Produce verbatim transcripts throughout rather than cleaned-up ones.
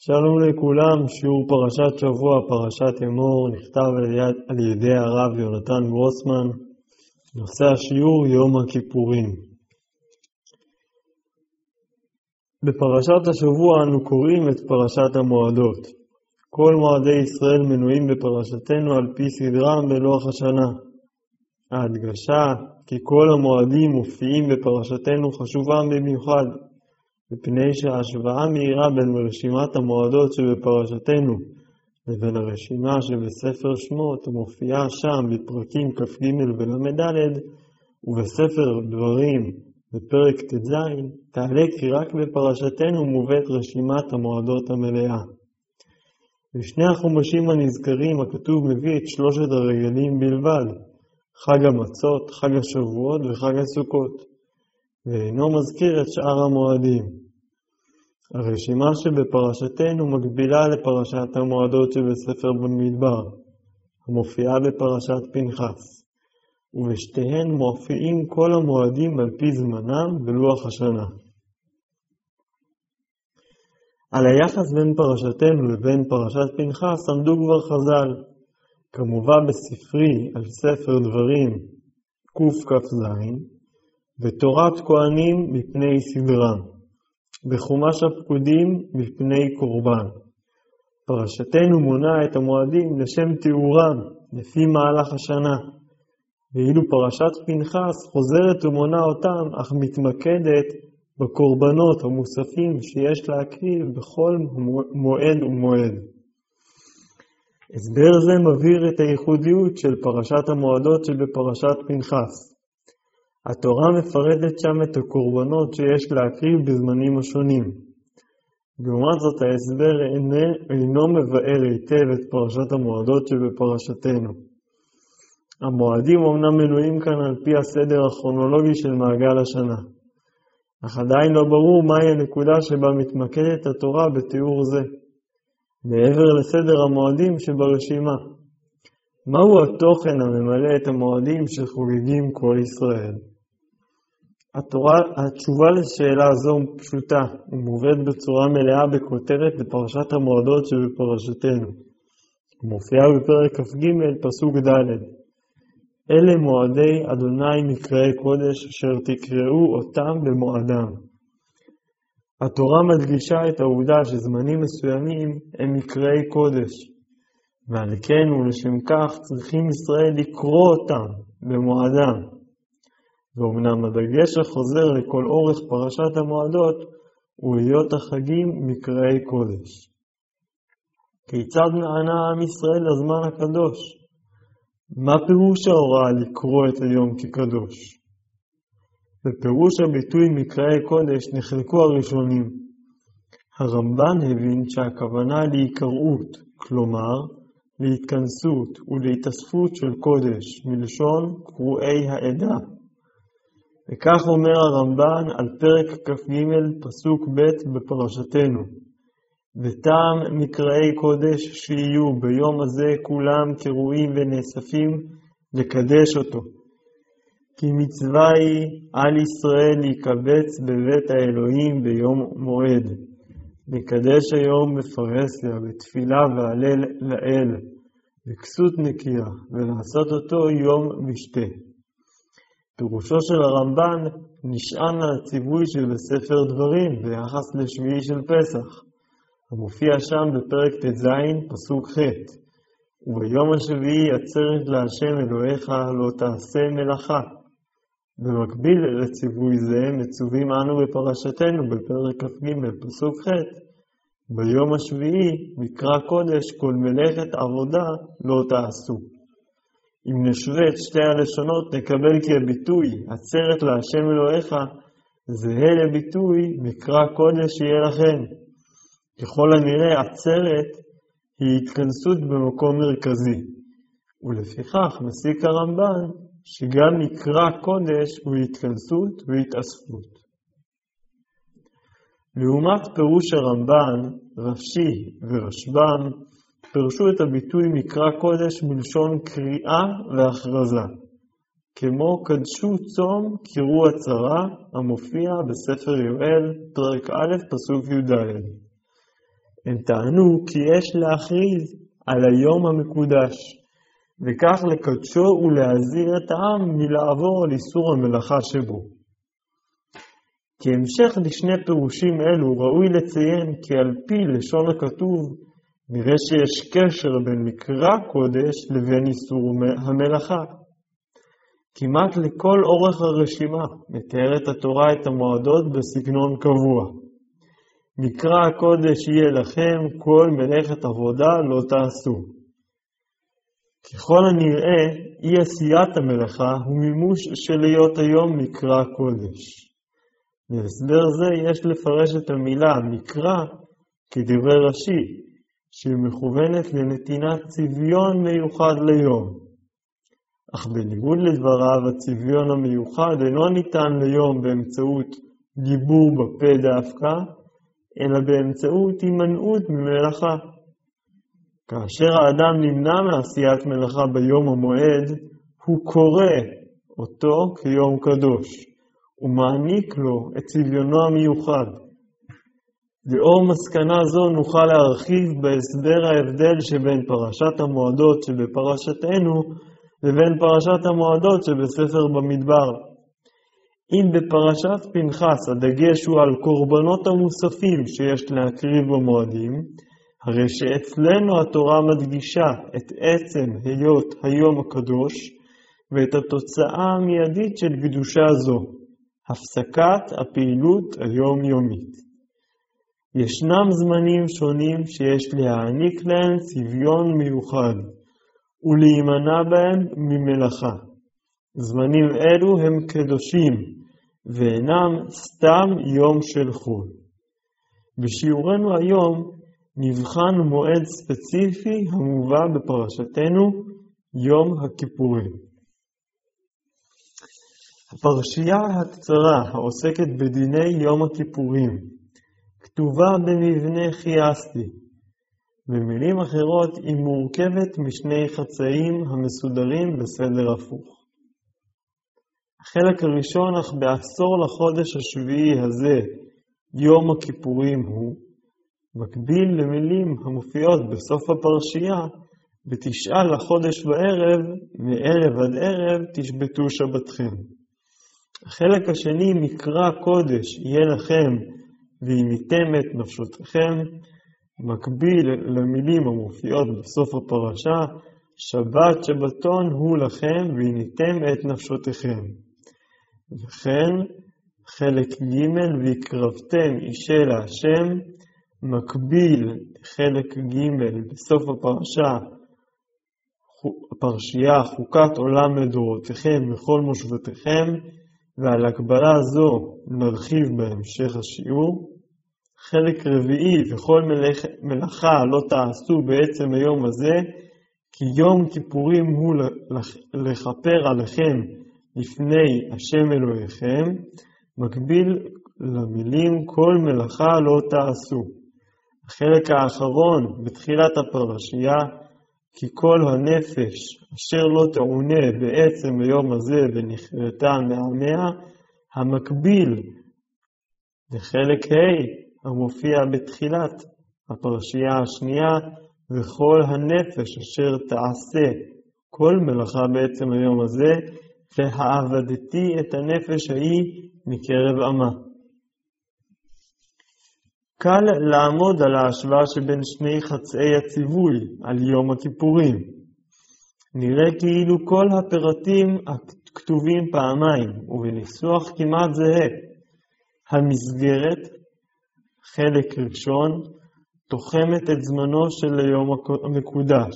שלום לכולם, שיעור פרשת שבוע, פרשת אמור, נכתב על ידי, על ידי הרב יונתן גרוסמן. נושא השיעור, יום הכיפורים. בפרשת השבוע אנו קוראים את פרשת המועדות. כל מועדי ישראל מנויים בפרשתנו על פי סדרם בלוח השנה. ההדגשה כי כל המועדים מופיעים בפרשתנו חשובה במיוחד, מפני שההשוואה מהירה בין רשימת המועדות שבפרשתנו לבין הרשימה שבספר שמות מופיעה שם בפרקים כ"ג ול"ד ובספר דברים בפרק ט"ז, תעלה כי רק בפרשתנו מובאת רשימת המועדות המלאה. בשני החומשים הנזכרים הכתוב מביא את שלושת הרגלים בלבד, חג המצות, חג השבועות וחג הסוכות, ואינו מזכיר את שאר המועדים. הרשימה שבפרשתנו מקבילה לפרשת המועדות שבספר במדבר, המופיעה בפרשת פנחס, ובשתיהן מופיעים כל המועדים על פי זמנם בלוח השנה. על היחס בין פרשתנו לבין פרשת פנחס עמדו כבר חז"ל, כמובן בספרי על ספר דברים קכ"ז, ותורת כהנים מפני סדרם, בחומש הפקודים מפני קורבן. פרשתנו מונה את המועדים לשם תיאורם, לפי מהלך השנה, ואילו פרשת פנחס חוזרת ומונה אותם, אך מתמקדת בקורבנות המוספים שיש להקריב בכל מועד ומועד. הסבר זה מבהיר את הייחודיות של פרשת המועדות שבפרשת פנחס. התורה מפרטת שם את הקורבנות שיש להקריב בזמנים השונים. לעומת זאת ההסבר אינו מבאר היטב את פרשת המועדות שבפרשתנו. המועדים אומנם מנויים כאן על פי הסדר הכרונולוגי של מעגל השנה, אך עדיין לא ברור מהי הנקודה שבה מתמקדת התורה בתיאור זה, מעבר לסדר המועדים שברשימה. מהו התוכן הממלא את המועדים שחוגגים כל ישראל? התורה, התשובה לשאלה זו פשוטה ומובאת בצורה מלאה בכותרת בפרשת המועדות שבפרשתנו. מופיעה בפרק כ"ג פסוק ד'. אלה מועדי אדוני מקראי קודש אשר תקראו אותם במועדם. התורה מדגישה את העובדה שזמנים מסוימים הם מקראי קודש, ועל כן ולשם כך צריכים ישראל לקרוא אותם במועדם. ואומנם הדגש החוזר לכל אורך פרשת המועדות הוא להיות החגים מקראי קודש. כיצד נענה עם ישראל לזמן הקדוש? מה פירוש ההוראה לקרוא את היום כקדוש? בפירוש הביטוי מקראי קודש נחלקו הראשונים. הרמב"ן הבין שהכוונה להיקראות, כלומר להתכנסות ולהתאספות של קודש, מלשון קרואי העדה. וכך אומר הרמב"ן על פרק כ"ג פסוק ב' בפרשתנו. וטעם מקראי קודש שיהיו ביום הזה כולם קרואים ונאספים לקדש אותו. כי מצווה היא על ישראל להיקבץ בבית האלוהים ביום מועד. לקדש היום בפרהסיה, בתפילה והלל לאל, בכסות נקייה, ולעשות אותו יום משתה. פירושו של הרמב"ן נשען על הציווי של בספר דברים ביחס לשביעי של פסח, המופיע שם בפרק ט"ז פסוק ח'. וביום השביעי עצרת להשם אלוהיך לא תעשה מלאכה. במקביל לציווי זה מצווים אנו בפרשתנו בפרק כ"ג פסוק ח'. ביום השביעי מקרא קודש כל מלאכת עבודה לא תעשו. אם נשווה את שתי הלשונות נקבל כי הביטוי עצרת להשם אלוהיך זהה לביטוי מקרא קודש יהיה לכם. ככל הנראה עצרת היא התכנסות במקום מרכזי, ולפיכך מסיק הרמב"ן שגם מקרא קודש הוא התכנסות והתאספות. לעומת פירוש הרמב"ן, רש"י ורשב"ם פירשו את הביטוי מקרא קודש מלשון קריאה והכרזה, כמו קדשו צום קירו הצרה המופיע בספר יואל פרק א' פסוק י"ד. הם טענו כי יש להכריז על היום המקודש, וכך לקדשו ולהזהיר את העם מלעבור על איסור המלאכה שבו. כהמשך לשני פירושים אלו ראוי לציין כי על פי לשון הכתוב נראה שיש קשר בין מקרא קודש לבין איסור המלאכה. כמעט לכל אורך הרשימה מתארת התורה את המועדות בסגנון קבוע. מקרא הקודש יהיה לכם, כל מלאכת עבודה לא תעשו. ככל הנראה, אי עשיית המלאכה הוא מימוש של להיות היום מקרא קודש. להסבר זה יש לפרש את המילה מקרא כדברי רש"י, שהיא מכוונת לנתינת צביון מיוחד ליום. אך בניגוד לדבריו, הצביון המיוחד אינו ניתן ליום באמצעות דיבור בפה דווקא, אלא באמצעות הימנעות ממלאכה. כאשר האדם נמנע מעשיית מלאכה ביום המועד, הוא קורא אותו כיום קדוש, ומעניק לו את צביונו המיוחד. לאור מסקנה זו נוכל להרחיב בהסבר ההבדל שבין פרשת המועדות שבפרשתנו לבין פרשת המועדות שבספר במדבר. אם בפרשת פנחס הדגש הוא על קורבנות המוספים שיש להקריב במועדים, הרי שאצלנו התורה מדגישה את עצם היות היום הקדוש ואת התוצאה המיידית של קדושה זו, הפסקת הפעילות היומיומית. ישנם זמנים שונים שיש להעניק להם צביון מיוחד ולהימנע בהם ממלאכה. זמנים אלו הם קדושים ואינם סתם יום של חול. בשיעורנו היום נבחן מועד ספציפי המובא בפרשתנו, יום הכיפורים. הפרשייה הקצרה העוסקת בדיני יום הכיפורים כתובה במבנה חייסטי. במילים אחרות היא מורכבת משני חצאים המסודרים בסדר הפוך. החלק הראשון, אך בעשור לחודש השביעי הזה, יום הכיפורים הוא, מקביל למילים המופיעות בסוף הפרשייה, בתשעה לחודש בערב, מערב עד ערב תשבתו שבתכם. החלק השני, מקרא קודש יהיה לכם ועיניתם את נפשותיכם, מקביל למילים המופיעות בסוף הפרשה, שבת שבתון הוא לכם ועיניתם את נפשותיכם. וכן, חלק ג' ויקרבתם אישה להשם, מקביל חלק ג' בסוף הפרשה, הפרשייה חוקת עולם לדורותיכם וכל מושבותיכם, ועל הקבלה זו נרחיב בהמשך השיעור. חלק רביעי, וכל מלאכה, מלאכה לא תעשו בעצם היום הזה, כי יום כיפורים הוא לכפר עליכם לפני השם אלוהיכם, מקביל למילים כל מלאכה לא תעשו. החלק האחרון בתחילת הפרשייה, כי כל הנפש אשר לא תעונה בעצם היום הזה ונכרתה מעמיה, המקביל לחלק ה' המופיע בתחילת הפרשייה השנייה, וכל הנפש אשר תעשה כל מלאכה בעצם היום הזה, והעבדתי את הנפש ההיא מקרב עמה. קל לעמוד על ההשוואה שבין שני חצאי הציווי על יום הכיפורים. נראה כאילו כל הפרטים הכתובים פעמיים ובניסוח כמעט זהה. המסגרת, חלק ראשון, תוחמת את זמנו של היום המקודש.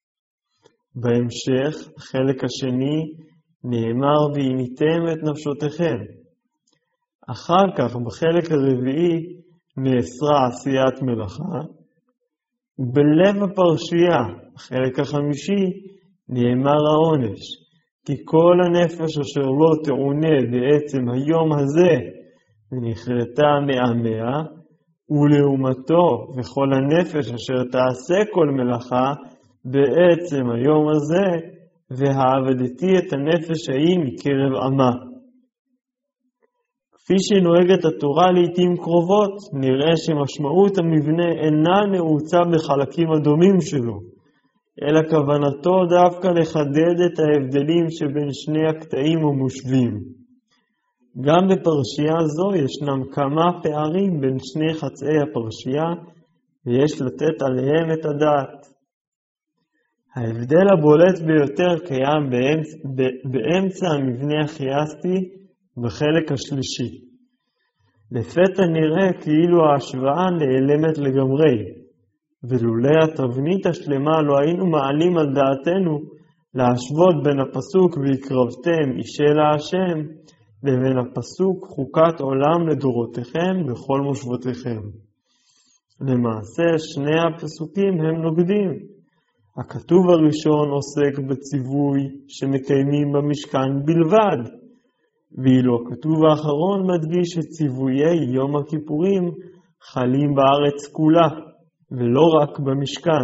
בהמשך, החלק השני, נאמר ועיניתם את נפשותיכם. אחר כך, בחלק הרביעי, נאסרה עשיית מלאכה, ובלב הפרשייה, החלק החמישי, נאמר העונש, כי כל הנפש אשר לא תעונה בעצם היום הזה, ונכרתה מעמיה, ולעומתו וכל הנפש אשר תעשה כל מלאכה, בעצם היום הזה, והעבדתי את הנפש ההיא מקרב עמה. כפי שנוהגת התורה לעתים קרובות, נראה שמשמעות המבנה אינה נעוצה בחלקים הדומים שלו, אלא כוונתו דווקא לחדד את ההבדלים שבין שני הקטעים המושווים. גם בפרשייה זו ישנם כמה פערים בין שני חצאי הפרשייה, ויש לתת עליהם את הדעת. ההבדל הבולט ביותר קיים באמצע, באמצע המבנה הכיאסטי בחלק השלישי. לפתע נראה כאילו ההשוואה נעלמת לגמרי, ולולי התבנית השלמה לא היינו מעלים על דעתנו להשוות בין הפסוק ויקרבתם אישה להשם, לבין הפסוק חוקת עולם לדורותיכם בכל מושבותיכם. למעשה שני הפסוקים הם נוגדים. הכתוב הראשון עוסק בציווי שמקיימים במשכן בלבד, ואילו הכתוב האחרון מדגיש שציוויי יום הכיפורים חלים בארץ כולה, ולא רק במשכן.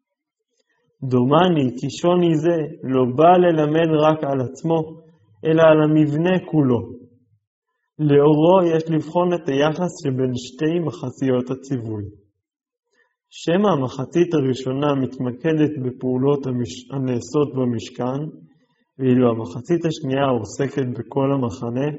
דומני כי שוני זה לא בא ללמד רק על עצמו, אלא על המבנה כולו. לאורו יש לבחון את היחס שבין שתי מחציות הציווי. שמה המחצית הראשונה מתמקדת בפעולות המש... הנעשות במשכן, ואילו המחצית השנייה עוסקת בכל המחנה.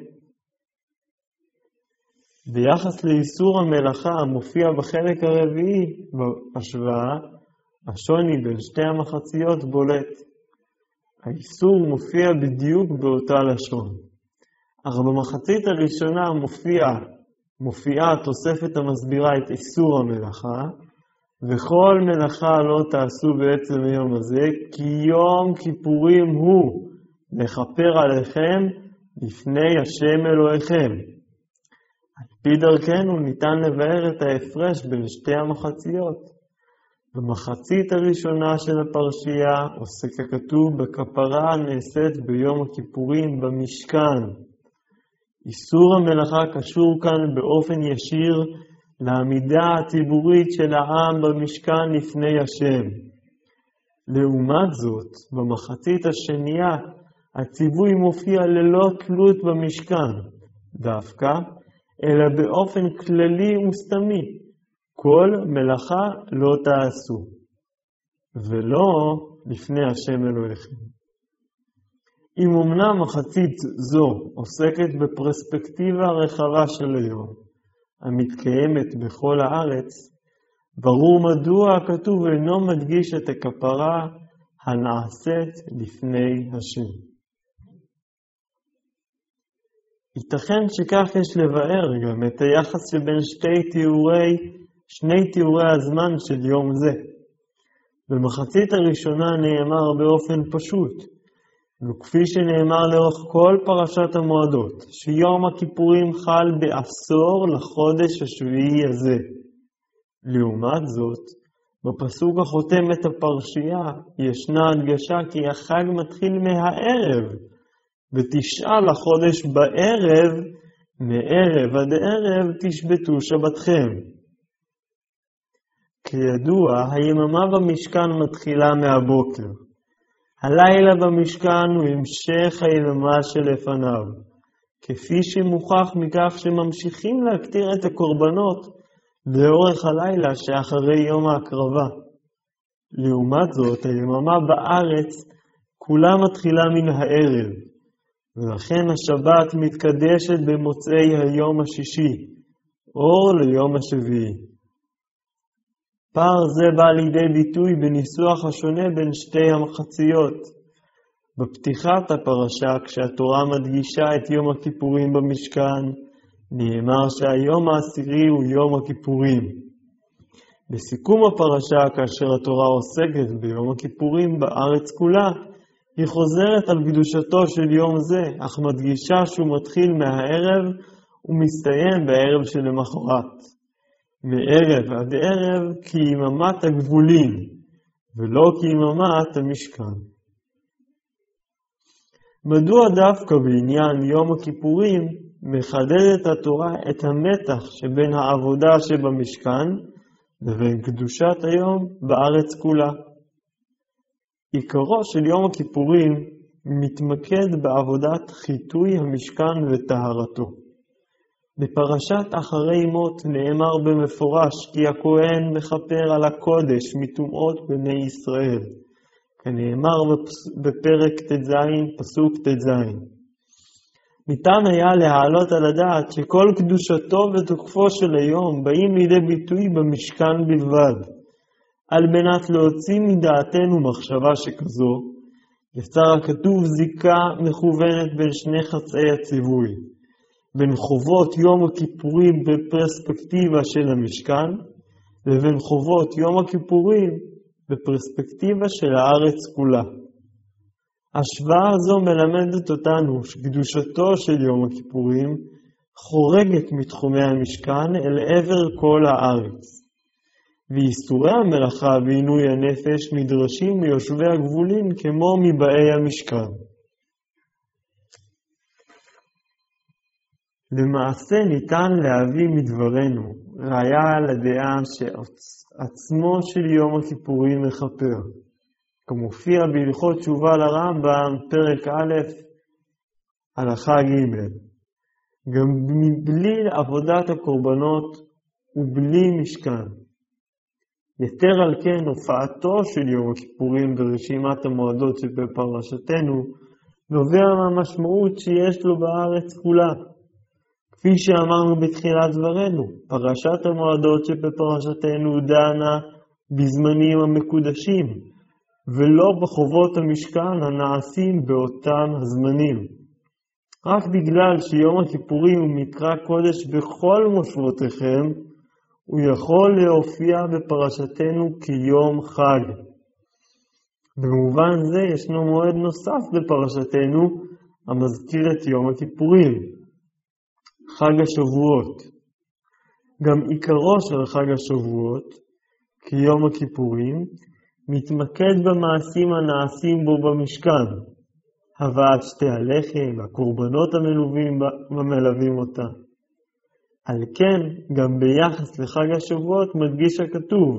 ביחס לאיסור המלאכה המופיע בחלק הרביעי בהשוואה, השוני בין שתי המחציות בולט. האיסור מופיע בדיוק באותה לשון. אך במחצית הראשונה מופיעה מופיעה התוספת המסבירה את איסור המלאכה, וכל מלאכה לא תעשו בעצם היום הזה, כי יום כיפורים הוא לכפר עליכם לפני השם אלוהיכם. על פי דרכנו ניתן לבאר את ההפרש בין שתי המחציות. במחצית הראשונה של הפרשייה עוסק הכתוב בכפרה הנעשית ביום הכיפורים במשכן. איסור המלאכה קשור כאן באופן ישיר לעמידה הציבורית של העם במשכן לפני השם. לעומת זאת, במחצית השנייה הציווי מופיע ללא תלות במשכן, דווקא, אלא באופן כללי וסתמי. כל מלאכה לא תעשו, ולא לפני השם אלוהיכם. אם אמנם מחצית זו עוסקת בפרספקטיבה רחבה של היום, המתקיימת בכל הארץ, ברור מדוע הכתוב אינו מדגיש את הכפרה הנעשית לפני השם. ייתכן שכך יש לבאר גם את היחס שבין שתי תיאורי, שני תיאורי הזמן של יום זה. במחצית הראשונה נאמר באופן פשוט, וכפי שנאמר לאורך כל פרשת המועדות, שיום הכיפורים חל בעשור לחודש השביעי הזה. לעומת זאת, בפסוק החותם את הפרשייה ישנה הדגשה כי החג מתחיל מהערב, ותשעה לחודש בערב, מערב עד ערב תשבתו שבתכם. כידוע, היממה במשכן מתחילה מהבוקר. הלילה במשכן הוא המשך היממה שלפניו, כפי שמוכח מכך שממשיכים להקטיר את הקורבנות לאורך הלילה שאחרי יום ההקרבה. לעומת זאת, היממה בארץ כולה מתחילה מן הערב, ולכן השבת מתקדשת במוצאי היום השישי, אור ליום השביעי. פער זה בא לידי ביטוי בניסוח השונה בין שתי המחציות. בפתיחת הפרשה, כשהתורה מדגישה את יום הכיפורים במשכן, נאמר שהיום העשירי הוא יום הכיפורים. בסיכום הפרשה, כאשר התורה עוסקת ביום הכיפורים בארץ כולה, היא חוזרת על קדושתו של יום זה, אך מדגישה שהוא מתחיל מהערב ומסתיים בערב שלמחרת. מערב עד ערב כיממת הגבולים, ולא כיממת המשכן. מדוע דווקא בעניין יום הכיפורים מחדדת התורה את המתח שבין העבודה שבמשכן לבין קדושת היום בארץ כולה? עיקרו של יום הכיפורים מתמקד בעבודת חיטוי המשכן וטהרתו. בפרשת אחרי מות נאמר במפורש כי הכהן מכפר על הקודש מטומאות בני ישראל, כנאמר בפרק ט"ז פסוק ט"ז. ניתן היה להעלות על הדעת שכל קדושתו ותוקפו של היום באים לידי ביטוי במשכן בלבד. על מנת להוציא מדעתנו מחשבה שכזו, יצר הכתוב זיקה מכוונת בין שני חצאי הציווי, בין חובות יום הכיפורים בפרספקטיבה של המשכן, לבין חובות יום הכיפורים בפרספקטיבה של הארץ כולה. השוואה הזו מלמדת אותנו שקדושתו של יום הכיפורים חורגת מתחומי המשכן אל עבר כל הארץ, ואיסורי המלאכה ועינוי הנפש נדרשים מיושבי הגבולים כמו מבאי המשכן. למעשה ניתן להביא מדברנו ראיה לדעה שעצמו של יום הכיפורים מכפר, כמופיע בהלכות תשובה לרמב"ם פרק א' הלכה ג', גם מבלי עבודת הקורבנות ובלי משכן. יתר על כן הופעתו של יום הכיפורים ברשימת המועדות שבפרשתנו נובע מהמשמעות שיש לו בארץ כולה. כפי שאמרנו בתחילת דברנו, פרשת המועדות שבפרשתנו דנה בזמנים המקודשים, ולא בחובות המשכן הנעשים באותם הזמנים. רק בגלל שיום הכיפורים הוא מקרא קודש בכל מושבותיכם, הוא יכול להופיע בפרשתנו כיום חג. במובן זה ישנו מועד נוסף בפרשתנו המזכיר את יום הכיפורים, חג השבועות. גם עיקרו של חג השבועות, כיום הכיפורים, מתמקד במעשים הנעשים בו במשכן, הבאת שתי הלחם, הקורבנות המלווים ומלווים אותה. על כן, גם ביחס לחג השבועות מדגיש הכתוב,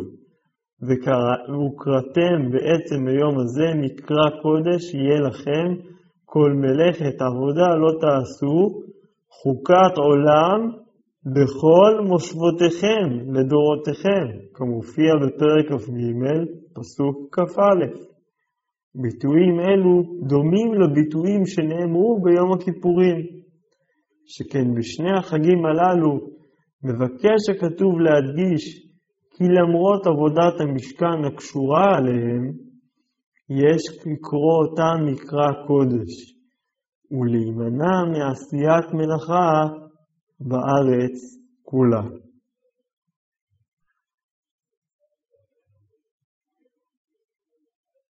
וקראתם בעצם היום הזה מקרא קודש יהיה לכם, כל מלאכת עבודה לא תעשו, חוקת עולם בכל מושבותיכם לדורותיכם, כמופיע בפרק כ"ג פסוק כ"א. ביטויים אלו דומים לביטויים שנאמרו ביום הכיפורים, שכן בשני החגים הללו מבקש הכתוב להדגיש כי למרות עבודת המשכן הקשורה עליהם, יש לקרוא אותם מקרא קודש, ולהימנע מעשיית מלאכה בארץ כולה.